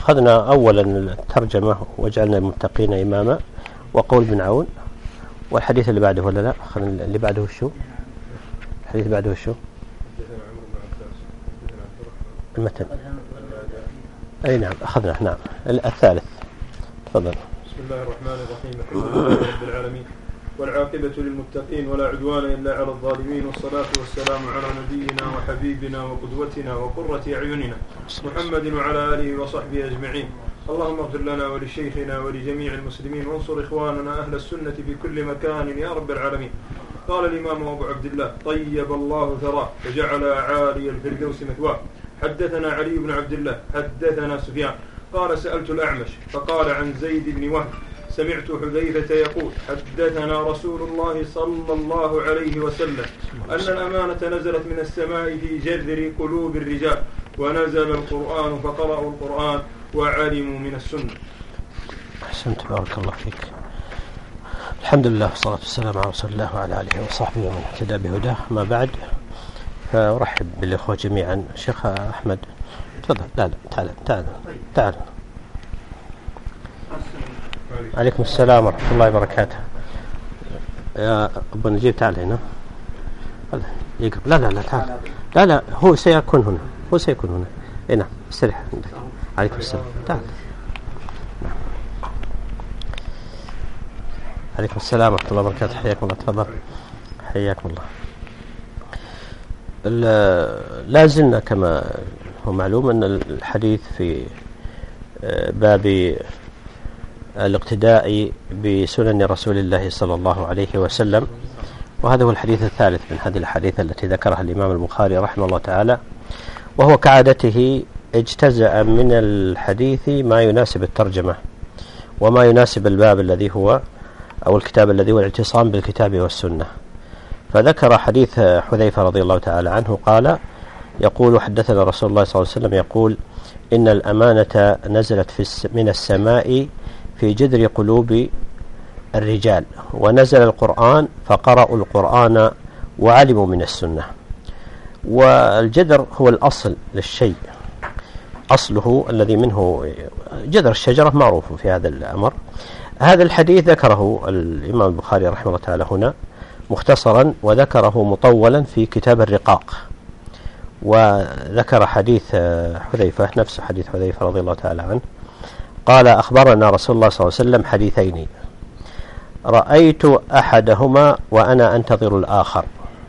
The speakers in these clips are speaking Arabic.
أخذنا أولا الترجمة وجعلنا المتقين إماما وقول بن عون، والحديث اللي بعده ولا لا؟ أخذنا اللي بعده شو؟ الحديث بعده شو؟ المتن. أي نعم أخذنا. نعم الثالث. تفضل. بسم الله الرحمن الرحيم. الحمد لله رب العالمين والعاقبة للمتقين ولا عدوان إلا على الظالمين، والصلاة والسلام على نبينا وحبيبنا وقدوتنا وقرة أعيننا محمد وعلى آله وصحبه أجمعين. اللهم اغفر لنا ولشيخنا ولجميع المسلمين، وانصر إخواننا أهل السنة في كل مكان يا رب العالمين. قال الإمام أبو عبد الله طيب الله ثراه وجعل عالي الفردوس مثواه. حدثنا علي بن عبد الله حدثنا سفيان قال سألت الأعمش فقال عن زيد بن وهب سمعت حذيفة يقول حدثنا رسول الله صلى الله عليه وسلم أن الأمانة نزلت من السماء في جذر قلوب الرجال، ونزل القرآن فقرأوا القرآن وعلموا من السنة. أحسنت بارك الله فيك. الحمد لله والصلاة والسلام على رسول الله وعلى آله وصحبه ومن اهتدى بهداه. ما بعد، فأرحب بالإخوة جميعا. شيخ أحمد تفضل. لا تعال. عليكم السلام ورحمة الله وبركاته. يا أبو نجيب تعال هنا. لا تعال. لا هو سيكون هنا. هنا استريح عندك. عليكم السلام. تعال. عليكم السلام ورحمة الله وبركاته. حياكم الله. تفضل. حياكم الله. لا زلنا كما هو معلوم أن الحديث في باب الاقتداء بسنن رسول الله صلى الله عليه وسلم، وهذا هو الحديث الثالث من هذه الحديث التي ذكرها الإمام البخاري رحمه الله تعالى، وهو كعادته اجتزأ من الحديث ما يناسب الترجمة وما يناسب الباب الذي هو أو الكتاب الذي هو الاعتصام بالكتاب والسنة. فذكر حديث حذيفة رضي الله تعالى عنه قال يقول حدثنا رسول الله صلى الله عليه وسلم يقول إن الأمانة نزلت من السماء في جذر قلوب الرجال، ونزل القرآن فقرأوا القرآن وعلموا من السنة. والجذر هو الأصل للشيء، أصله الذي منه جذر الشجرة معروف في هذا الأمر. هذا الحديث ذكره الإمام البخاري رحمه الله تعالى هنا مختصرا، وذكره مطولا في كتاب الرقاق، وذكر حديث حذيفة نفس حديث حذيفة رضي الله تعالى عنه قال أخبرنا رسول الله صلى الله عليه وسلم حديثين رأيت أحدهما وأنا أنتظر الآخر.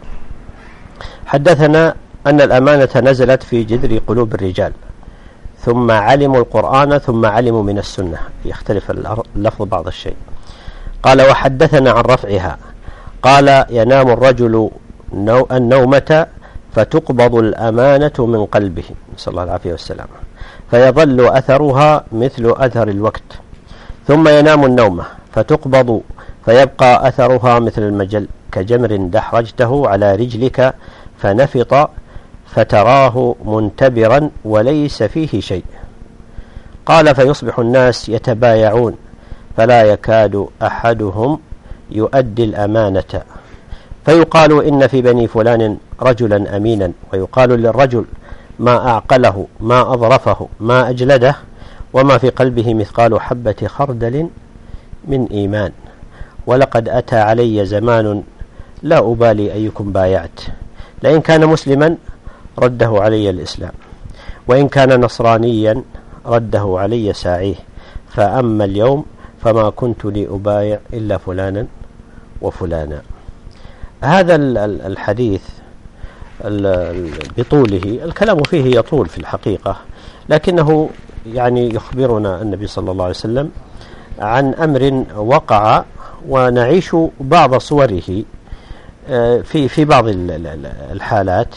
حدثنا أن الأمانة نزلت في جذر قلوب الرجال ثم علموا القرآن ثم علموا من السنة، يختلف اللفظ بعض الشيء. قال وحدثنا عن رفعها قال ينام الرجل النومة فتقبض الأمانة من قلبه نسأل الله العافية والسلامة فيظل أثرها مثل أثر الوقت، ثم ينام النومة فتقبض فيبقى أثرها مثل المجل كجمر دحرجته على رجلك فنفط فتراه منتبرا وليس فيه شيء. قال فيصبح الناس يتبايعون فلا يكاد أحدهم يؤدي الأمانة، فيقال إن في بني فلان رجلا أمينا، ويقال للرجل ما أعقله ما أظرفه ما أجلده وما في قلبه مثقال حبة خردل من إيمان. ولقد أتى علي زمان لا أبالي أيكم بايعت، لئن كان مسلما رده علي الإسلام، وإن كان نصرانيا رده علي ساعيه، فأما اليوم فما كنت لأبايع إلا فلانا وفلانا. هذا الحديث بطوله الكلام فيه يطول في الحقيقة، لكنه يعني يخبرنا النبي صلى الله عليه وسلم عن أمر وقع ونعيش بعض صوره في بعض الحالات،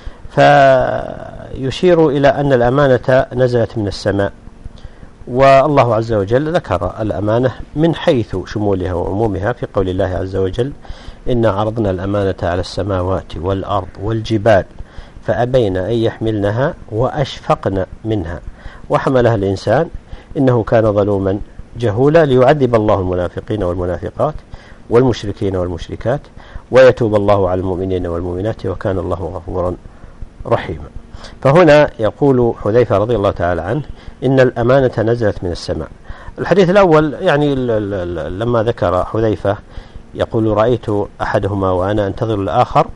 فيشير إلى أن الأمانة نزلت من السماء، والله عز وجل ذكر الأمانة من حيث شمولها وعمومها في قول الله عز وجل إنا عرضنا الأمانة على السماوات والأرض والجبال فأبين أن يحملنها وأشفقن منها وحملها الإنسان إنه كان ظلوما جهولا، ليعذب الله المنافقين والمنافقات والمشركين والمشركات ويتوب الله على المؤمنين والمؤمنات وكان الله غفورا رحيما. فهنا يقول حذيفة رضي الله تعالى عنه إن الأمانة نزلت من السماء. الحديث الأول يعني لما ذكر حذيفة يقول رأيت أحدهما وأنا أنتظر الآخر،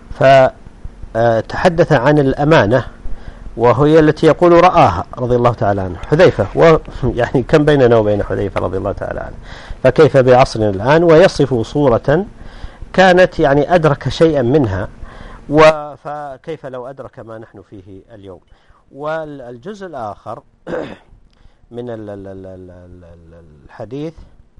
فتحدث عن الأمانة وهي التي يقول رآها رضي الله تعالى عنه حذيفة، ويعني كم بيننا وبين حذيفة رضي الله تعالى عنه، فكيف بعصرنا الآن ويصف صورة كانت يعني أدرك شيئا منها، فكيف لو أدرك ما نحن فيه اليوم. والجزء الآخر من الحديث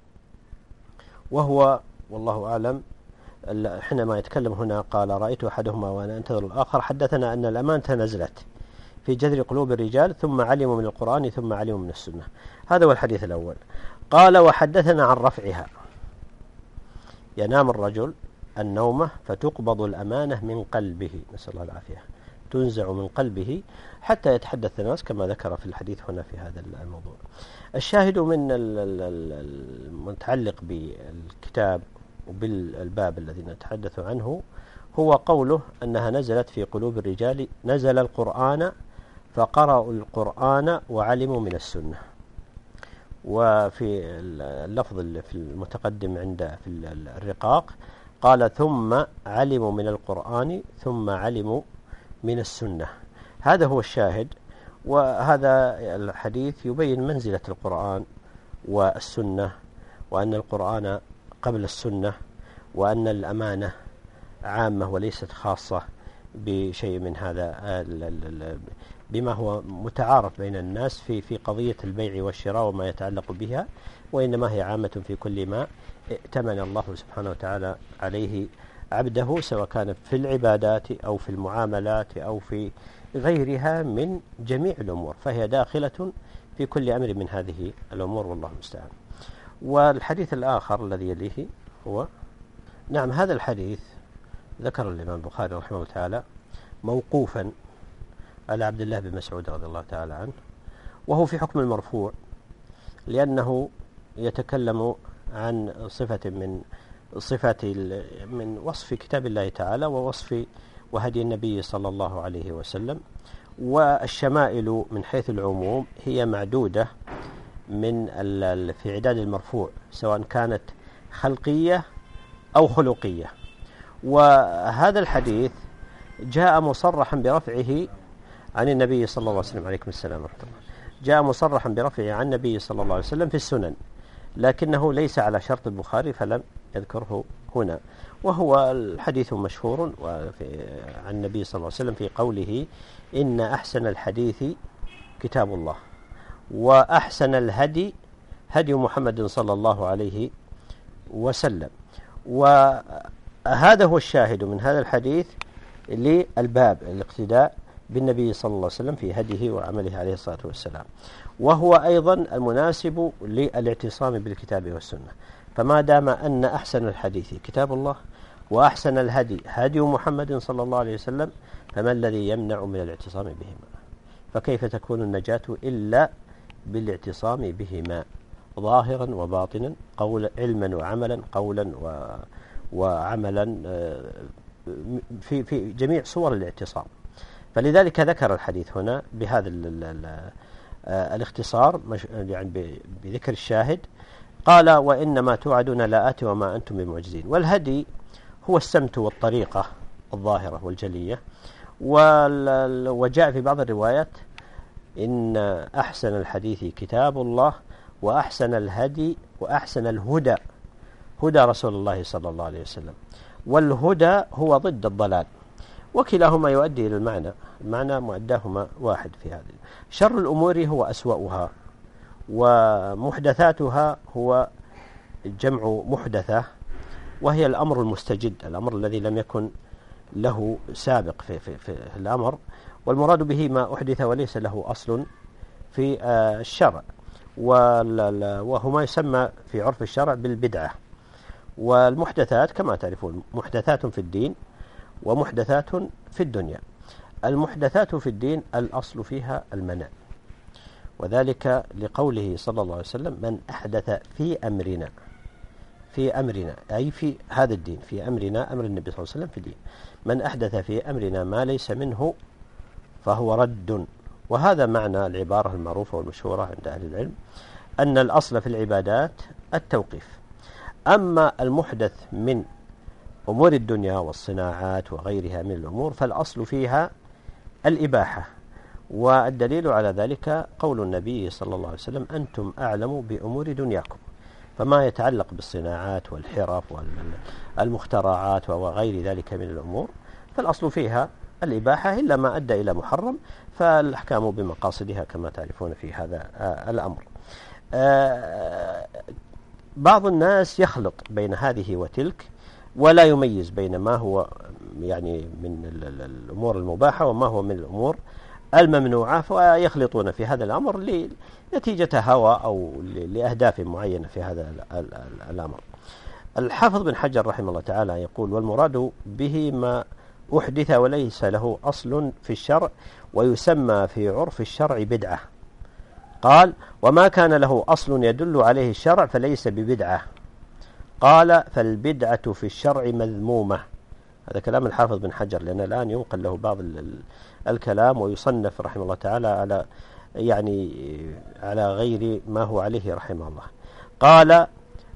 وهو والله أعلم حينما يتكلم هنا قال رأيت أحدهما وأنا أنتظر الآخر، حدثنا أن الأمانة نزلت في جذر قلوب الرجال ثم علموا من القرآن ثم علموا من السنة. هذا هو الحديث الأول. قال وحدثنا عن رفعها، ينام الرجل النومة فتقبض الأمانة من قلبه، نسأل الله العافية، تنزع من قلبه حتى يتحدث الناس كما ذكر في الحديث هنا في هذا الموضوع. الشاهد من المتعلق بالكتاب وبالباب الذي نتحدث عنه هو قوله أنها نزلت في قلوب الرجال، نزل القرآن فقرأوا القرآن وعلموا من السنة. وفي اللفظ في المتقدم في الرقاق قال ثم علموا من القرآن ثم علموا من السنة. هذا هو الشاهد. وهذا الحديث يبين منزلة القرآن والسنة، وأن القرآن قبل السنة، وأن الأمانة عامة وليست خاصة بشيء من هذا بما هو متعارف بين الناس في قضية البيع والشراء وما يتعلق بها، وإنما هي عامة في كل ما ائتمن الله سبحانه وتعالى عليه عبده، سواء كانت في العبادات أو في المعاملات أو في غيرها من جميع الأمور، فهي داخلة في كل أمر من هذه الأمور والله المستعان. والحديث الآخر الذي يليه هو نعم هذا الحديث ذكر الإمام البخاري رحمه الله تعالى موقوفا على عبد الله بن مسعود رضي الله تعالى عنه، وهو في حكم المرفوع لأنه يتكلم عن صفة من وصف كتاب الله تعالى ووصف وهدي النبي صلى الله عليه وسلم. والشمائل من حيث العموم هي معدودة من في عداد المرفوع سواء كانت خلقية أو خلقية. وهذا الحديث جاء مصرحا برفعه عن النبي صلى الله عليه وسلم، عليكم السلام ورحمة الله، جاء مصرحا برفعه عن النبي صلى الله عليه وسلم في السنن، لكنه ليس على شرط البخاري فلم يذكره هنا. وهو الحديث مشهور عن النبي صلى الله عليه وسلم في قوله إن أحسن الحديث كتاب الله وأحسن الهدي هدي محمد صلى الله عليه وسلم. وهذا هو الشاهد من هذا الحديث للباب الاقتداء بالنبي صلى الله عليه وسلم في هديه وعمله عليه الصلاة والسلام، وهو أيضا المناسب للاعتصام بالكتاب والسنة. فما دام أن أحسن الحديث كتاب الله وأحسن الهدي هدي محمد صلى الله عليه وسلم، فما الذي يمنع من الاعتصام بهما؟ فكيف تكون النجاة إلا بالاعتصام بهما ظاهرا وباطنا، علما وعملا، قولا وعملا، في جميع صور الاعتصام. فلذلك ذكر الحديث هنا بهذا الاختصار يعني بذكر الشاهد. قال وإنما توعدون لآت وما أنتم بمعجزين. والهدي هو السمت والطريقة الظاهرة والجلية. وجاء في بعض الروايات إن أحسن الحديث كتاب الله وأحسن الهدي وأحسن الهدى هدى رسول الله صلى الله عليه وسلم. والهدى هو ضد الضلال، وكلاهما يؤدي إلى المعنى مؤداهما واحد في هذه. شر الأمور هو أسوأها، ومحدثاتها هو جمع محدثة، وهي الأمر المستجد، الأمر الذي لم يكن له سابق في الأمر، والمراد به ما أحدث وليس له أصل في الشرع، وهو ما يسمى في عرف الشرع بالبدعة. والمحدثات كما تعرفون محدثات في الدين ومحدثات في الدنيا. المحدثات في الدين الأصل فيها المنع، وذلك لقوله صلى الله عليه وسلم من أحدث في أمرنا أي في هذا الدين، في أمرنا أمر النبي صلى الله عليه وسلم في الدين، من أحدث في أمرنا ما ليس منه فهو رد. وهذا معنى العبارة المعروفة والمشهورة عند أهل العلم أن الأصل في العبادات التوقيف. أما المحدث من أمور الدنيا والصناعات وغيرها من الأمور فالأصل فيها الإباحة. والدليل على ذلك قول النبي صلى الله عليه وسلم: أنتم أعلم بأمور دنياكم. فما يتعلق بالصناعات والحرف والمخترعات وغير ذلك من الأمور فالأصل فيها الإباحة، إلا ما أدى إلى محرم فالأحكام بمقاصدها كما تعرفون في هذا الأمر. بعض الناس يخلط بين هذه وتلك ولا يميز بين ما هو يعني من الأمور المباحة وما هو من الأمور الممنوعة، فيخلطون في هذا الأمر لنتيجة هوى أو لأهداف معينة في هذا الأمر. الحافظ بن حجر رحمه الله تعالى يقول: والمراد به ما أحدث وليس له أصل في الشرع ويسمى في عرف الشرع بدعة. قال: وما كان له أصل يدل عليه الشرع فليس ببدعة. قال: فالبدعة في الشرع مذمومة. هذا كلام الحافظ بن حجر، لأن الآن ينقل له بعض الكلام ويصنف رحمه الله تعالى على غير ما هو عليه رحمه الله. قال: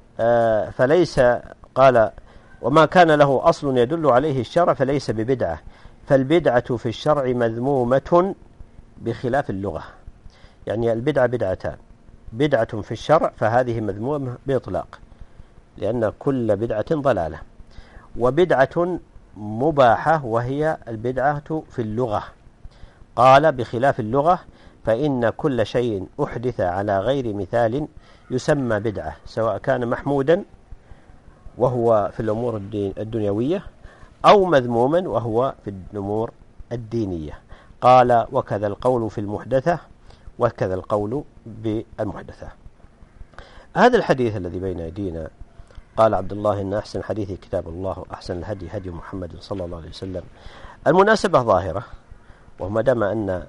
قال: وما كان له أصل يدل عليه الشرع فليس ببدعة، فالبدعة في الشرع مذمومة بخلاف اللغة. يعني البدعة بدعتان: بدعة في الشرع فهذه مذمومة بإطلاق لأن كل بدعة ضلالة، وبدعة مباحة وهي البدعة في اللغة. قال: بخلاف اللغة فإن كل شيء أحدث على غير مثال يسمى بدعة، سواء كان محمودا وهو في الأمور الدنيوية أو مذموما وهو في الأمور الدينية. قال: وكذا القول في المحدثة وكذا القول بالمحدثة. هذا الحديث الذي بين أيدينا قال عبد الله: إن أحسن الحديث كتاب الله وأحسن الهدي هدي محمد صلى الله عليه وسلم. المناسبة ظاهرة، وما دام أن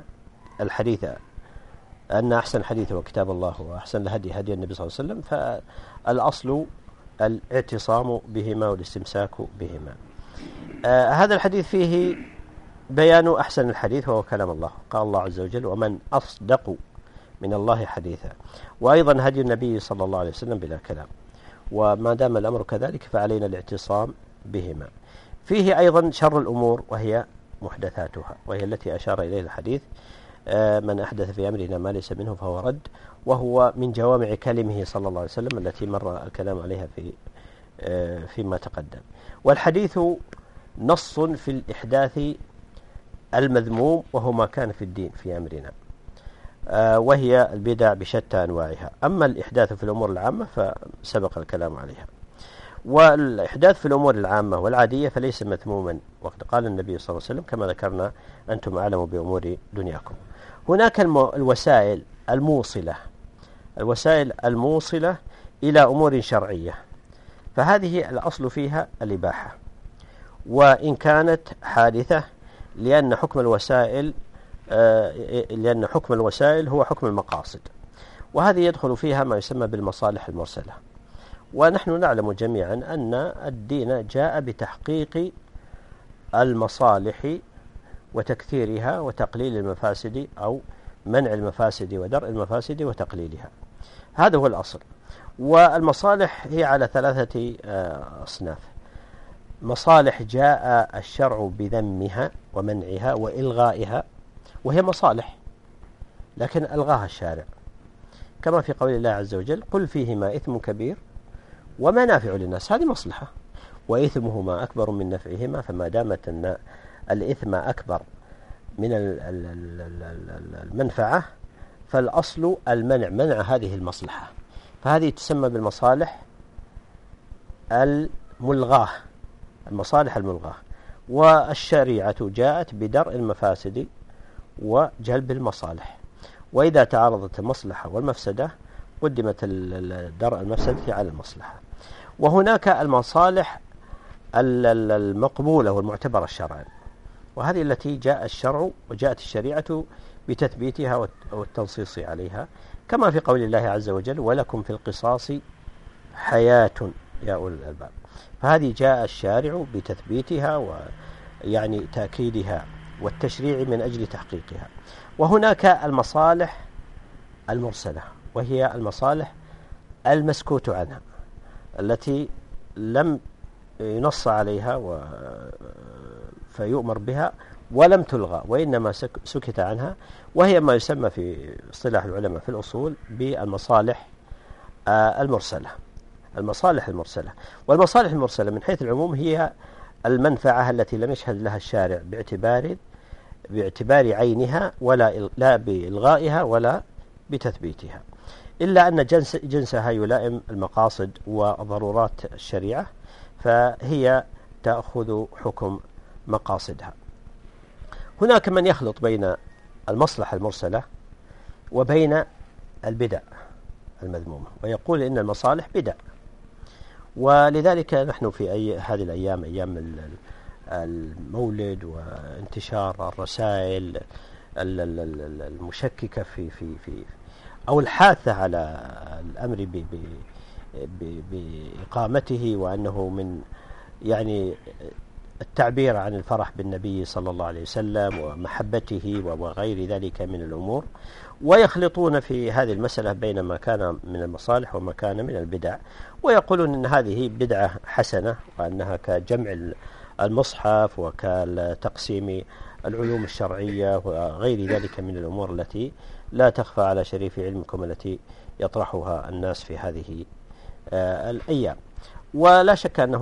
أحسن الحديث هو كتاب الله وأحسن الهدي هدي النبي صلى الله عليه وسلم، فالأصل الاعتصام بهما والاستمساك بهما. هذا الحديث فيه بيان أحسن الحديث وهو كلام الله. قال الله عز وجل: ومن أصدق من الله حديثا. وأيضا هدي النبي صلى الله عليه وسلم بلا كلام. وما دام الأمر كذلك فعلينا الاعتصام بهما. فيه أيضا شر الأمور وهي محدثاتها، وهي التي أشار إليه الحديث: من أحدث في أمرنا ما ليس منه فهو رد، وهو من جوامع كلمه صلى الله عليه وسلم التي مر الكلام عليها فيما تقدم. والحديث نص في الإحداث المذموم وهو ما كان في الدين في أمرنا، وهي البدع بشتى أنواعها. أما الإحداث في الأمور العامة فسبق الكلام عليها. والإحداث في الأمور العامة والعادية فليس مذموما، وقد قال النبي صلى الله عليه وسلم كما ذكرنا: أنتم أعلم بأمور دنياكم. هناك الوسائل الموصلة إلى أمور شرعية، فهذه الأصل فيها الإباحة، وإن كانت حادثة لأن حكم الوسائل هو حكم المقاصد، وهذه يدخل فيها ما يسمى بالمصالح المرسلة. ونحن نعلم جميعا أن الدين جاء بتحقيق المصالح وتكثيرها وتقليل المفاسد أو منع المفاسد ودرء المفاسد وتقليلها. هذا هو الأصل. والمصالح هي على 3 أصناف: مصالح جاء الشرع بذمها ومنعها وإلغائها، وهي مصالح لكن ألغاها الشارع، كما في قول الله عز وجل: قل فيهما إثم كبير ومنافع للناس. هذه مصلحة. وإثمهما أكبر من نفعهما، فما دامت أن الإثم أكبر من المنفعة فالأصل منع هذه المصلحة، فهذه تسمى بالمصالح الملغاة. والشريعة جاءت بدرء المفاسد وجلب المصالح، وإذا تعارضت المصلحة والمفسدة قدمت درء المفسدة على المصلحة. وهناك المصالح المقبولة والمعتبرة شرعا، وهذه التي جاء الشرع وجاءت الشريعة بتثبيتها والتنصيص عليها، كما في قول الله عز وجل: ولكم في القصاص حياة يا أولي الألباب. فهذه جاء الشارع بتثبيتها ويعني تأكيدها والتشريع من أجل تحقيقها. وهناك المصالح المرسلة، وهي المصالح المسكوت عنها التي لم ينص عليها فيؤمر بها ولم تلغى، وإنما سكت عنها، وهي ما يسمى في اصطلاح العلماء في الأصول بالمصالح المرسلة. المصالح المرسلة، والمصالح المرسلة من حيث العموم هي المنفعة التي لم يشهد لها الشارع باعتبار عينها لا بإلغائها ولا بتثبيتها، إلا أن جنسها يلائم المقاصد وضرورات الشريعة، فهي تأخذ حكم مقاصدها. هناك من يخلط بين المصلحة المرسلة وبين البدع المذمومة، ويقول إن المصالح بدع. ولذلك نحن في هذه الأيام، أيام المولد وانتشار الرسائل المشككة في أو الحاثة على الأمر بإقامته، وأنه من يعني التعبير عن الفرح بالنبي صلى الله عليه وسلم ومحبته وغير ذلك من الأمور، ويخلطون في هذه المسألة بين ما كان من المصالح وما كان من البدع، ويقولون أن هذه بدعة حسنة، وأنها كجمع المصحف وكتقسيم العلوم الشرعية وغير ذلك من الأمور التي لا تخفى على شريف علمكم التي يطرحها الناس في هذه الأيام. ولا شك أن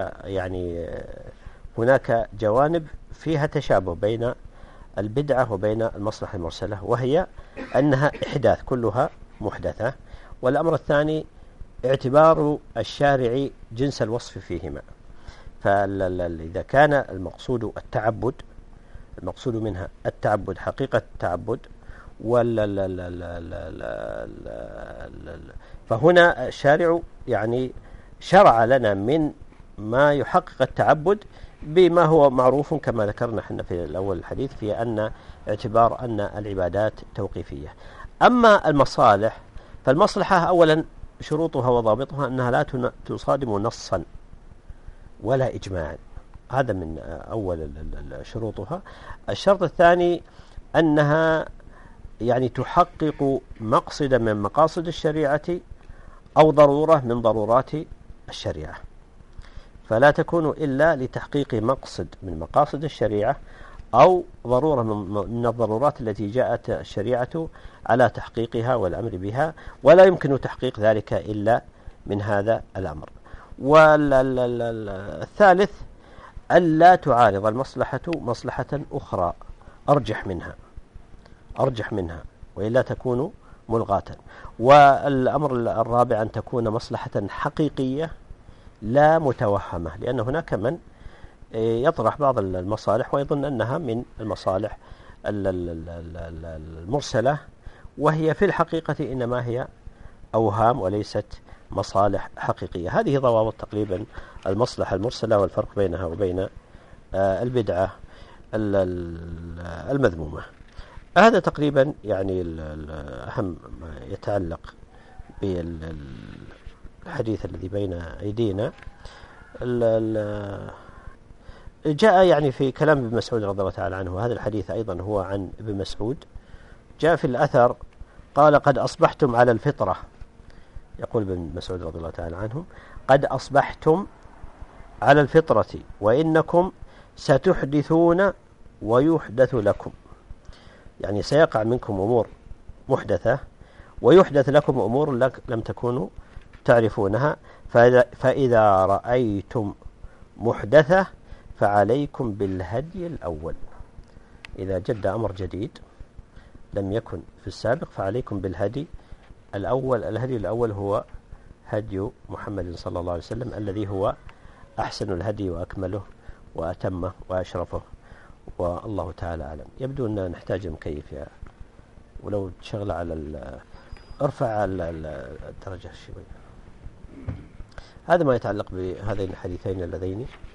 هناك جوانب فيها تشابه بين البدعة وبين المصلحة المرسلة، وهي أنها إحداث، كلها محدثة. والأمر الثاني اعتبار الشارع جنس الوصف فيهما، فإذا كان المقصود التعبد، المقصود منها التعبد، حقيقة التعبد، فهنا الشارع يعني شرع لنا من ما يحقق التعبد بما هو معروف كما ذكرنا احنا في الأول الحديث، في أن اعتبار أن العبادات توقيفية. أما المصالح فالمصلحة أولا شروطها وضابطها أنها لا تصادم نصا ولا إجماعا، هذا من أول شروطها. الشرط الثاني أنها يعني تحقق مقصدا من مقاصد الشريعة أو ضرورة من ضرورات الشريعة، فلا تكون إلا لتحقيق مقصد من مقاصد الشريعة أو ضرورة من الضرورات التي جاءت الشريعة على تحقيقها والأمر بها، ولا يمكن تحقيق ذلك إلا من هذا الأمر. والثالث ألا تعارض المصلحة مصلحة أخرى أرجح منها وإلا تكون ملغاة. والأمر الرابع أن تكون مصلحة حقيقية لا متوهمة، لأن هناك من يطرح بعض المصالح ويظن أنها من المصالح المرسلة، وهي في الحقيقة إنما هي أوهام وليست مصالح حقيقية. هذه ضوابط تقريبا المصلحة المرسلة والفرق بينها وبين البدعة المذمومة. هذا تقريبا يعني أهم ما يتعلق بالحديث الذي بين أيدينا. جاء يعني في كلام ابن مسعود رضي الله تعالى عنه، هذا الحديث أيضا هو عن ابن مسعود، جاء في الأثر قال: قد أصبحتم على الفطرة. يقول ابن مسعود رضي الله تعالى عنه: قد أصبحتم على الفطرة وإنكم ستحدثون ويحدث لكم، يعني سيقع منكم أمور محدثة ويحدث لكم أمور لم تكونوا تعرفونها، فإذا رأيتم محدثة فعليكم بالهدي الأول. إذا جد أمر جديد لم يكن في السابق فعليكم بالهدي الأول. الهدي الأول هو هدي محمد صلى الله عليه وسلم، الذي هو أحسن الهدي وأكمله وأتمه وأشرفه، والله تعالى أعلم. يبدو أننا نحتاج مكيف، ولو تشغل على ارفع الدرجة شوي. هذا ما يتعلق بهذين الحديثين اللذين